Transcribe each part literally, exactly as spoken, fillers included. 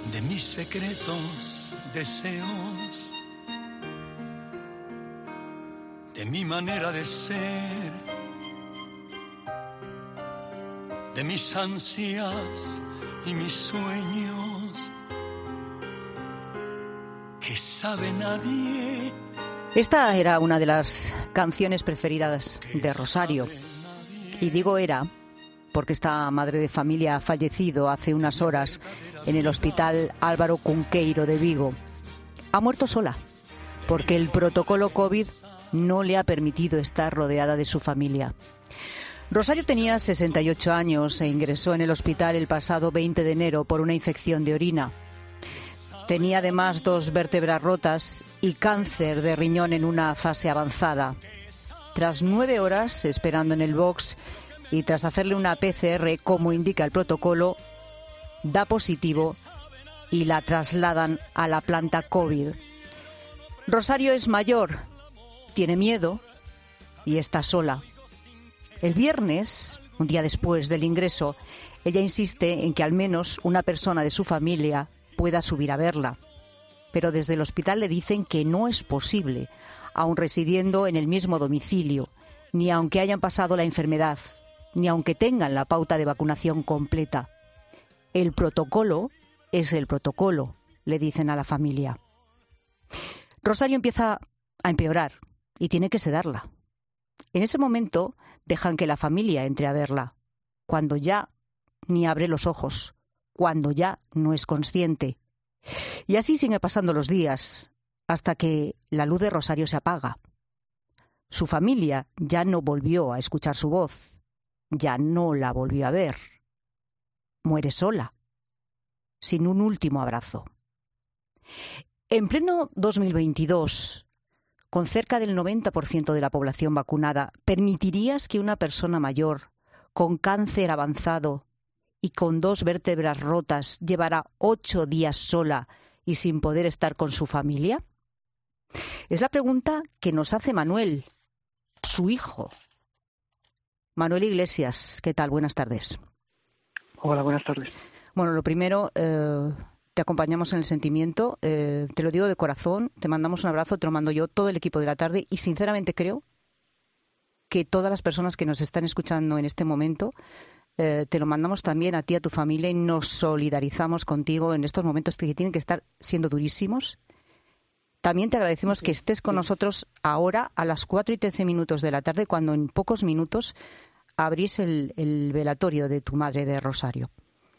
de mis secretos deseos, de mi manera de ser, de mis ansias y mis sueños, que sabe nadie. Esta era una de las canciones preferidas de Rosario. Y digo era porque esta madre de familia ha fallecido hace unas horas en el Hospital Álvaro Cunqueiro de Vigo. Ha muerto sola, porque el protocolo COVID no le ha permitido estar rodeada de su familia. Rosario tenía sesenta y ocho años e ingresó en el hospital el pasado veinte de enero por una infección de orina. Tenía además dos vértebras rotas y cáncer de riñón en una fase avanzada. Tras nueve horas esperando en el box y tras hacerle una P C R, como indica el protocolo, da positivo y la trasladan a la planta COVID. Rosario es mayor, tiene miedo y está sola. El viernes, un día después del ingreso, ella insiste en que al menos una persona de su familia pueda subir a verla. Pero desde el hospital le dicen que no es posible, aun residiendo en el mismo domicilio, ni aunque hayan pasado la enfermedad, ni aunque tengan la pauta de vacunación completa. El protocolo es el protocolo, le dicen a la familia. Rosario empieza a empeorar y tiene que sedarla. En ese momento dejan que la familia entre a verla, cuando ya ni abre los ojos, cuando ya no es consciente. Y así sigue pasando los días, hasta que la luz de Rosario se apaga. Su familia ya no volvió a escuchar su voz, ya no la volvió a ver. Muere sola, sin un último abrazo. En pleno dos mil veintidós, con cerca del noventa por ciento de la población vacunada, ¿permitirías que una persona mayor, con cáncer avanzado y con dos vértebras rotas, llevara ocho días sola y sin poder estar con su familia? Es la pregunta que nos hace Manuel, su hijo. Manuel Iglesias, ¿qué tal? Buenas tardes. Hola, buenas tardes. Bueno, lo primero, eh, te acompañamos en el sentimiento, eh, te lo digo de corazón, te mandamos un abrazo, te lo mando yo, todo el equipo de la tarde, y sinceramente creo que todas las personas que nos están escuchando en este momento, eh, te lo mandamos también a ti, a tu familia, y nos solidarizamos contigo en estos momentos que tienen que estar siendo durísimos. También te agradecemos que estés con nosotros ahora a las cuatro y trece minutos de la tarde, cuando en pocos minutos abrís el, el velatorio de tu madre, de Rosario.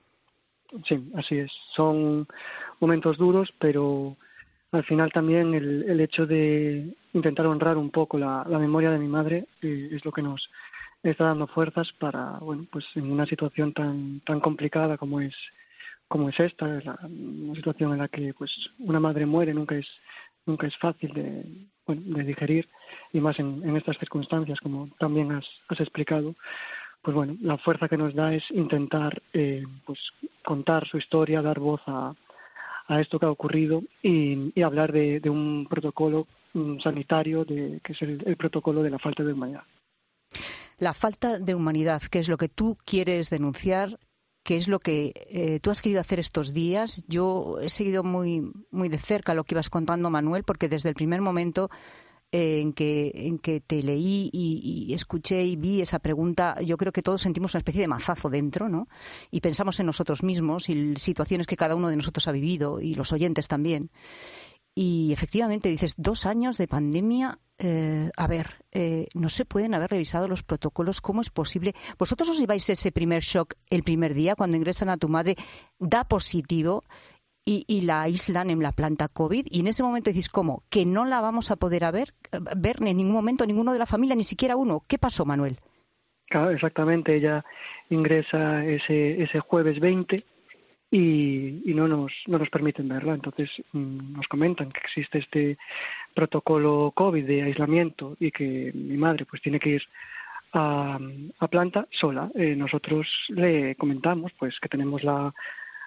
Sí, así es. Son momentos duros, pero al final también el, el hecho de intentar honrar un poco la, la memoria de mi madre eh, es lo que nos está dando fuerzas para, bueno, pues en una situación tan tan complicada como es como es esta, la, una situación en la que pues una madre muere nunca es nunca es fácil de, bueno, de digerir, y más en, en estas circunstancias, como también has, has explicado. Pues bueno, la fuerza que nos da es intentar eh, pues contar su historia, dar voz a, a esto que ha ocurrido y, y hablar de, de un protocolo um, sanitario, de, que es el, el protocolo de la falta de humanidad. La falta de humanidad, que es lo que tú quieres denunciar, que es lo que eh, tú has querido hacer estos días. Yo he seguido muy, muy de cerca lo que ibas contando, Manuel, porque desde el primer momento en que en que te leí y, y escuché y vi esa pregunta, yo creo que todos sentimos una especie de mazazo dentro, ¿no? Y pensamos en nosotros mismos y situaciones que cada uno de nosotros ha vivido, y los oyentes también. Y efectivamente dices, dos años de pandemia, eh, a ver, eh, no se pueden haber revisado los protocolos, ¿cómo es posible? ¿Vosotros os lleváis ese primer shock el primer día cuando ingresan a tu madre, da positivo y, y la aíslan en la planta COVID? Y en ese momento decís, ¿cómo? ¿Que no la vamos a poder a ver, ver en ningún momento, ninguno de la familia, ni siquiera uno? ¿Qué pasó, Manuel? Claro, exactamente, ella ingresa ese, ese jueves veinte y, y no nos no nos permiten verla. Entonces mmm, nos comentan que existe este protocolo COVID de aislamiento y que mi madre pues tiene que ir a, a planta sola. Eh, nosotros le comentamos pues que tenemos la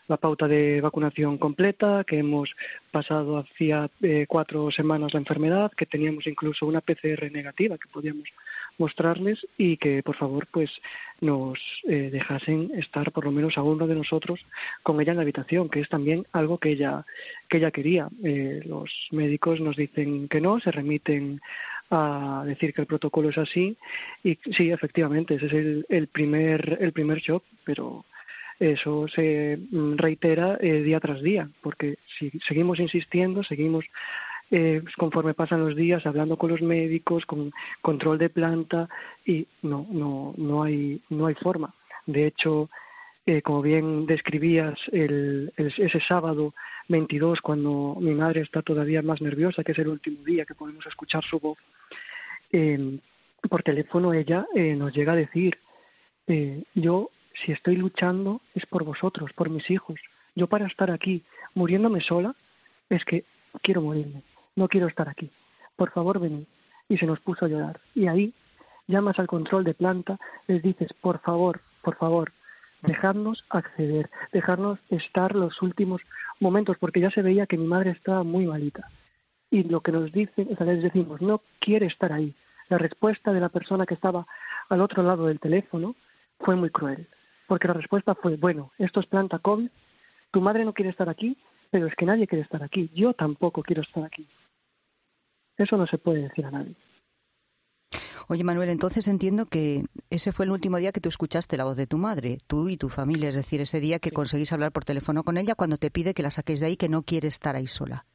la pauta de vacunación completa, que hemos pasado hacía eh, cuatro semanas la enfermedad, que teníamos incluso una P C R negativa que podíamos mostrarles y que por favor pues nos eh, dejasen estar por lo menos a uno de nosotros con ella en la habitación, que es también algo que ella que ella quería. Eh, los médicos nos dicen que no, se remiten a decir que el protocolo es así y sí, efectivamente, ese es el, el primer el primer shock, pero eso se reitera eh, día tras día, porque si seguimos insistiendo, seguimos Eh, conforme pasan los días hablando con los médicos, con control de planta y no no no hay no hay forma. De hecho, eh, como bien describías el, el, ese sábado veintidós, cuando mi madre está todavía más nerviosa, que es el último día que podemos escuchar su voz, eh, por teléfono ella eh, nos llega a decir, eh, yo si estoy luchando es por vosotros, por mis hijos. Yo para estar aquí muriéndome sola es que quiero morirme. No quiero estar aquí, por favor venid. Y se nos puso a llorar. Y ahí llamas al control de planta, les dices, por favor, por favor, dejadnos acceder, dejadnos estar los últimos momentos, porque ya se veía que mi madre estaba muy malita. Y lo que nos dicen, o sea, les decimos, no quiere estar ahí. La respuesta de la persona que estaba al otro lado del teléfono fue muy cruel, porque la respuesta fue, bueno, esto es planta COVID, tu madre no quiere estar aquí, pero es que nadie quiere estar aquí, yo tampoco quiero estar aquí. Eso no se puede decir a nadie. Oye, Manuel, entonces entiendo que ese fue el último día que tú escuchaste la voz de tu madre, tú y tu familia, es decir, ese día que sí. conseguís hablar por teléfono con ella cuando te pide que la saques de ahí, que no quiere estar ahí sola.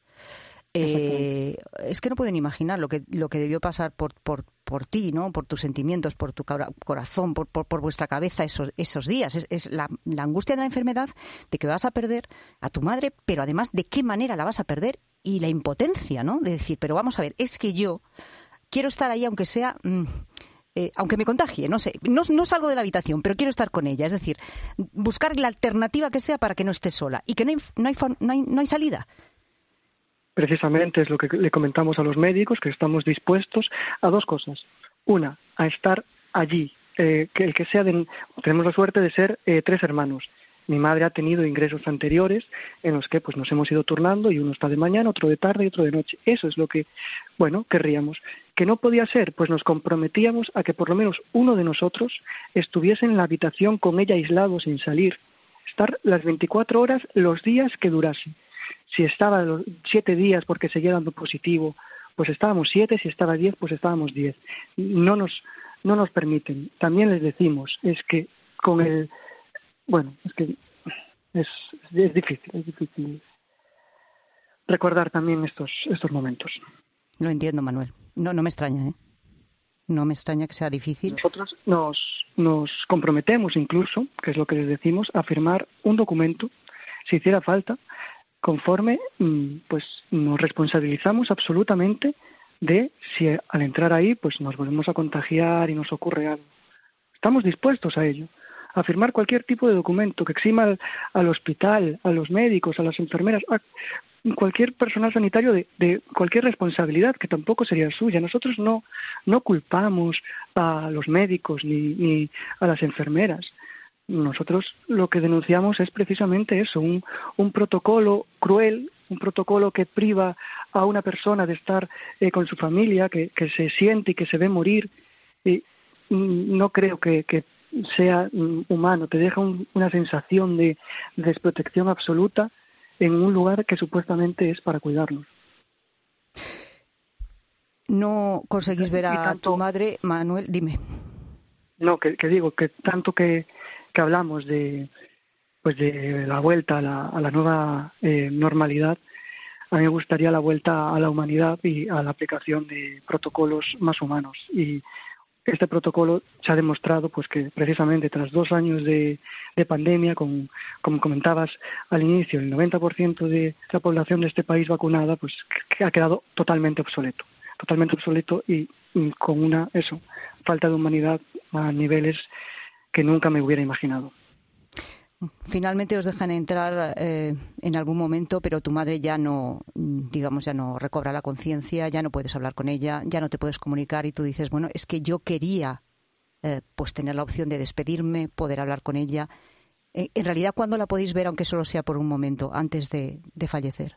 Eh, es que no pueden imaginar lo que lo que debió pasar por por por ti, ¿no? Por tus sentimientos, por tu corazón, por por, por vuestra cabeza esos esos días. Es, es la, la angustia de la enfermedad, de que vas a perder a tu madre, pero además de qué manera la vas a perder y la impotencia, ¿no? De decir, pero vamos a ver, es que yo quiero estar ahí aunque sea, mmm, eh, aunque me contagie, no sé, no, no salgo de la habitación, pero quiero estar con ella. Es decir, buscar la alternativa que sea para que no esté sola y que no hay no hay no hay, no hay salida. Precisamente es lo que le comentamos a los médicos, que estamos dispuestos a dos cosas. Una, a estar allí, eh, que el que sea de, tenemos la suerte de ser eh, tres hermanos. Mi madre ha tenido ingresos anteriores en los que pues nos hemos ido turnando y uno está de mañana, otro de tarde y otro de noche. Eso es lo que, bueno, querríamos. ¿Que no podía ser? Pues nos comprometíamos a que por lo menos uno de nosotros estuviese en la habitación con ella aislado, sin salir. Estar las veinticuatro horas, los días que durase. Si estaba los siete días porque seguía dando positivo, pues estábamos siete, si estaba diez, pues estábamos diez. No nos, no nos permiten. También les decimos, es que con el... Bueno, es que es, es difícil, es difícil recordar también estos, estos momentos. Lo entiendo, Manuel. No, no me extraña, ¿eh? No me extraña que sea difícil. Nosotros nos, nos comprometemos incluso, que es lo que les decimos, a firmar un documento, si hiciera falta, conforme pues nos responsabilizamos absolutamente de si al entrar ahí pues nos volvemos a contagiar y nos ocurre algo. Estamos dispuestos a ello, a firmar cualquier tipo de documento que exima al, al hospital, a los médicos, a las enfermeras, a cualquier personal sanitario de, de cualquier responsabilidad que tampoco sería suya. Nosotros no, no culpamos a los médicos ni, ni a las enfermeras. Nosotros lo que denunciamos es precisamente eso, un, un protocolo cruel, un protocolo que priva a una persona de estar eh, con su familia, que, que se siente y que se ve morir. Y no creo que, que sea humano, te deja un, una sensación de, de desprotección absoluta en un lugar que supuestamente es para cuidarnos. ¿No conseguís ver a tanto, tu madre, Manuel? Dime. No, que, que digo, que tanto que... que hablamos de pues de la vuelta a la, a la nueva eh, normalidad, a mí me gustaría la vuelta a la humanidad y a la aplicación de protocolos más humanos. Y este protocolo se ha demostrado pues que precisamente tras dos años de, de pandemia, con, como comentabas al inicio, el noventa por ciento de la población de este país vacunada, pues que ha quedado totalmente obsoleto, totalmente obsoleto y, y con una eso falta de humanidad a niveles que nunca me hubiera imaginado. Finalmente os dejan entrar eh, en algún momento, pero tu madre ya no, digamos, ya no recobra la conciencia, ya no puedes hablar con ella, ya no te puedes comunicar y tú dices, bueno, es que yo quería eh, pues tener la opción de despedirme, poder hablar con ella En realidad, ¿cuándo la podéis ver, aunque solo sea por un momento, antes de, de fallecer?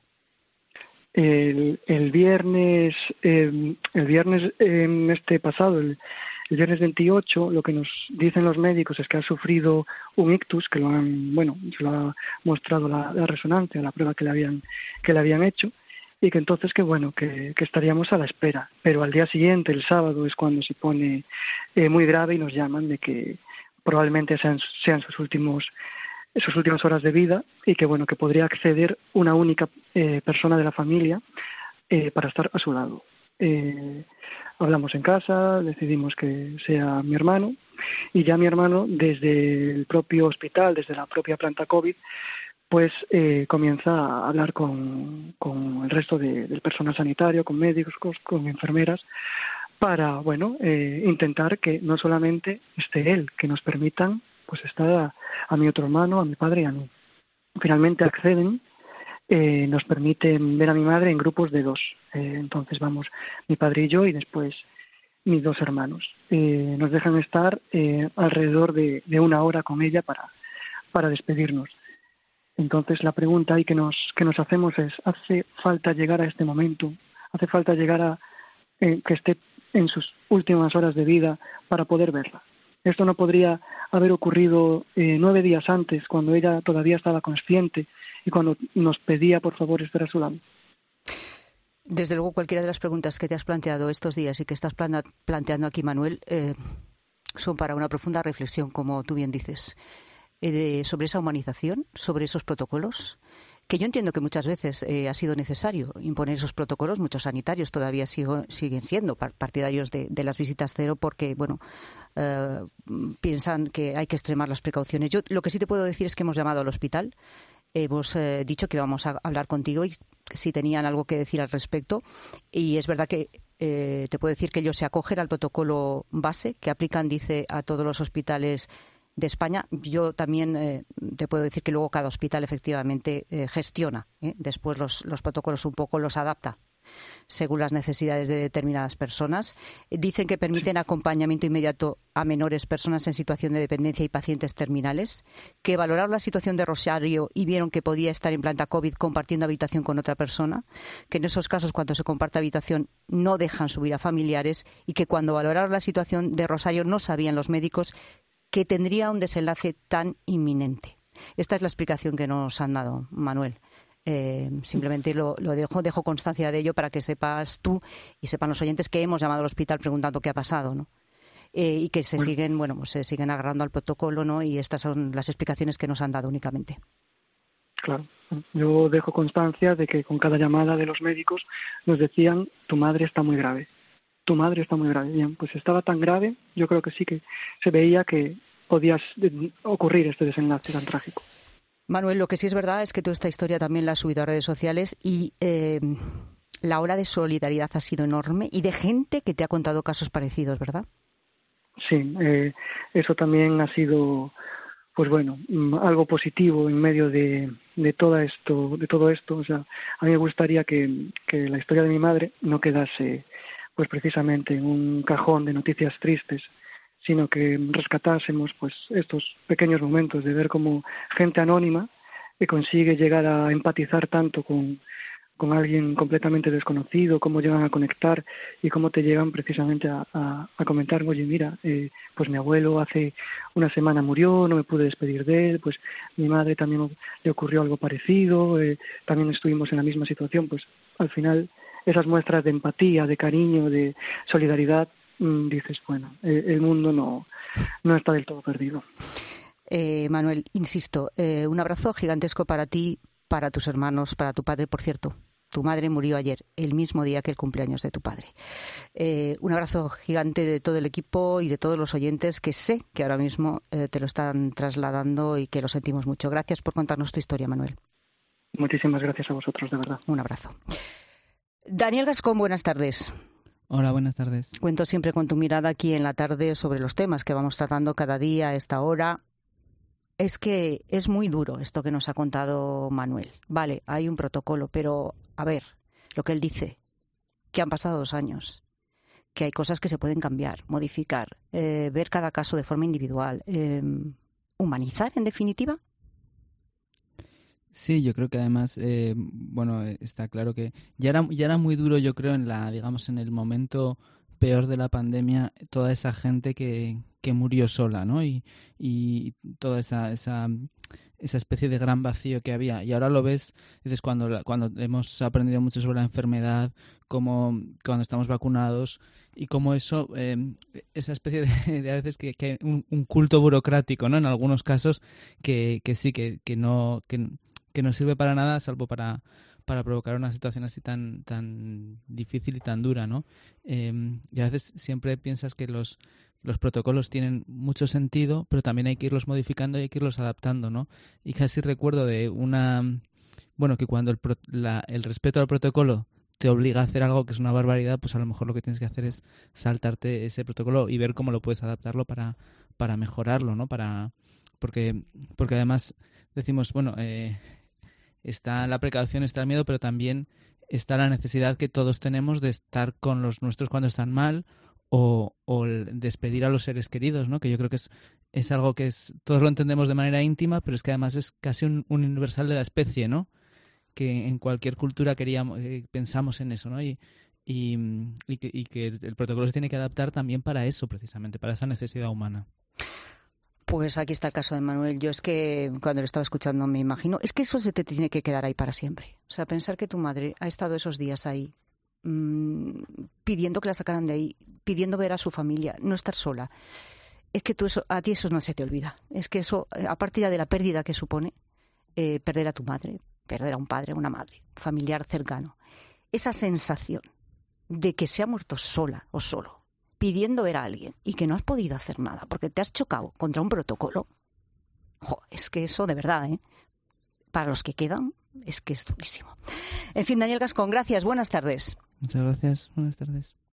El, el viernes, eh, el viernes eh, este pasado, el, el viernes veintiocho, lo que nos dicen los médicos es que ha sufrido un ictus, que lo han, bueno, se lo ha mostrado la, la resonancia, la prueba que le habían, que le habían hecho, y que entonces que bueno, que, que estaríamos a la espera. Pero al día siguiente, el sábado, es cuando se pone eh, muy grave y nos llaman de que probablemente sean, sean sus últimos sus últimas horas de vida y que bueno que podría acceder una única eh, persona de la familia eh, para estar a su lado. Eh, hablamos en casa, decidimos que sea mi hermano y ya mi hermano desde el propio hospital, desde la propia planta COVID, pues eh, comienza a hablar con, con el resto de, del personal sanitario, con médicos, con, con enfermeras, para bueno eh, intentar que no solamente esté él, que nos permitan pues estar a, a mi otro hermano, a mi padre y a mí. Finalmente acceden, eh, nos permiten ver a mi madre en grupos de dos. Eh, entonces vamos mi padre y yo y después mis dos hermanos. Eh, nos dejan estar eh, alrededor de, de una hora con ella para, para despedirnos. Entonces la pregunta ahí que nos, que nos hacemos es, ¿hace falta llegar a este momento? ¿Hace falta llegar a eh, que esté en sus últimas horas de vida para poder verla? Esto no podría haber ocurrido eh, nueve días antes, cuando ella todavía estaba consciente y cuando nos pedía, por favor, estar a su lado. Desde luego, cualquiera de las preguntas que te has planteado estos días y que estás plana- planteando aquí, Manuel, eh, son para una profunda reflexión, como tú bien dices, eh, de, sobre esa humanización, sobre esos protocolos, que yo entiendo que muchas veces eh, ha sido necesario imponer esos protocolos. Muchos sanitarios todavía sigo, siguen siendo partidarios de, de las visitas cero porque, bueno, eh, piensan que hay que extremar las precauciones. Yo lo que sí te puedo decir es que hemos llamado al hospital, hemos eh, dicho que íbamos a hablar contigo y si tenían algo que decir al respecto. Y es verdad que eh, te puedo decir que ellos se acogen al protocolo base que aplican, dice, a todos los hospitales de España. Yo también eh, te puedo decir que luego cada hospital efectivamente eh, gestiona ¿eh? después los, los protocolos, un poco los adapta según las necesidades de determinadas personas. Dicen que permiten acompañamiento inmediato a menores, personas en situación de dependencia y pacientes terminales, que valoraron la situación de Rosario y vieron que podía estar en planta COVID compartiendo habitación con otra persona, que en esos casos cuando se comparte habitación no dejan subir a familiares y que cuando valoraron la situación de Rosario no sabían los médicos que tendría un desenlace tan inminente. Esta es la explicación que nos han dado, Manuel. Eh, simplemente lo, lo dejo, dejo constancia de ello para que sepas tú y sepan los oyentes que hemos llamado al hospital preguntando qué ha pasado, ¿no? Eh, y que se bueno. siguen, bueno, pues se siguen agarrando al protocolo, ¿no? Y estas son las explicaciones que nos han dado únicamente. Claro, yo dejo constancia de que con cada llamada de los médicos nos decían: tu madre está muy grave. Tu madre está muy grave. Bien, pues estaba tan grave, yo creo que sí que se veía que podía ocurrir este desenlace tan trágico. Manuel, lo que sí es verdad es que tú esta historia también la has subido a redes sociales y eh, la ola de solidaridad ha sido enorme y de gente que te ha contado casos parecidos, ¿verdad? Sí, eh, eso también ha sido, pues bueno, algo positivo en medio de, de todo esto, de todo esto. O sea, a mí me gustaría que, que la historia de mi madre no quedase pues precisamente en un cajón de noticias tristes, sino que rescatásemos pues estos pequeños momentos de ver cómo gente anónima que consigue llegar a empatizar tanto con, con alguien completamente desconocido, cómo llegan a conectar y cómo te llegan precisamente a, a, a comentar: oye, mira, eh, pues mi abuelo hace una semana murió, no me pude despedir de él, pues mi madre también le ocurrió algo parecido, eh, también estuvimos en la misma situación. Pues al final esas muestras de empatía, de cariño, de solidaridad, mmm, dices, bueno, eh, el mundo no, no está del todo perdido. Eh, Manuel, insisto, eh, un abrazo gigantesco para ti, para tus hermanos, para tu padre. Por cierto, tu madre murió ayer, el mismo día que el cumpleaños de tu padre. Eh, un abrazo gigante de todo el equipo y de todos los oyentes que sé que ahora mismo eh, te lo están trasladando y que lo sentimos mucho. Gracias por contarnos tu historia, Manuel. Muchísimas gracias a vosotros, de verdad. Un abrazo. Daniel Gascón, buenas tardes. Hola, buenas tardes. Cuento siempre con tu mirada aquí en la tarde sobre los temas que vamos tratando cada día a esta hora. Es que es muy duro esto que nos ha contado Manuel. Vale, hay un protocolo, pero a ver, lo que él dice, que han pasado dos años, que hay cosas que se pueden cambiar, modificar, eh, ver cada caso de forma individual, eh, humanizar, en definitiva. Sí, yo creo que además, eh, bueno, está claro que ya era, ya era muy duro, yo creo, en la, digamos, en el momento peor de la pandemia, toda esa gente que, que murió sola, ¿no? Y, y toda esa, esa, esa especie de gran vacío que había. Y ahora lo ves, dices, cuando, cuando hemos aprendido mucho sobre la enfermedad, como cuando estamos vacunados, y como eso, eh, esa especie de, de a veces que, que un, un culto burocrático, ¿no? En algunos casos, que, que sí, que, que no... que, que no sirve para nada salvo para, para provocar una situación así tan tan difícil y tan dura, ¿no? Eh, y a veces siempre piensas que los, los protocolos tienen mucho sentido, pero también hay que irlos modificando y hay que irlos adaptando, ¿no? Y casi recuerdo de una... Bueno, que cuando el, pro, la, el respeto al protocolo te obliga a hacer algo que es una barbaridad, pues a lo mejor lo que tienes que hacer es saltarte ese protocolo y ver cómo lo puedes adaptarlo para, para mejorarlo, ¿no? Para porque porque además decimos, bueno... Eh, está la precaución, está el miedo, pero también está la necesidad que todos tenemos de estar con los nuestros cuando están mal o, o el despedir a los seres queridos, ¿no? Que yo creo que es, es algo que es todos lo entendemos de manera íntima, pero es que además es casi un, un universal de la especie, ¿no? Que en cualquier cultura queríamos eh, pensamos en eso, ¿no? Y, y, y, que, y que el protocolo se tiene que adaptar también para eso, precisamente, para esa necesidad humana. Pues aquí está el caso de Manuel. Yo es que cuando lo estaba escuchando me imagino, es que eso se te tiene que quedar ahí para siempre. O sea, pensar que tu madre ha estado esos días ahí mmm, pidiendo que la sacaran de ahí, pidiendo ver a su familia, no estar sola. Es que tú eso, a ti eso no se te olvida. Es que eso, aparte ya de la pérdida que supone, eh, perder a tu madre, perder a un padre, una madre, familiar cercano, esa sensación de que se ha muerto sola o solo, pidiendo ver a alguien y que no has podido hacer nada porque te has chocado contra un protocolo, jo, es que eso de verdad, ¿eh? Para los que quedan, es que es durísimo. En fin, Daniel Gascón, gracias, buenas tardes. Muchas gracias, buenas tardes.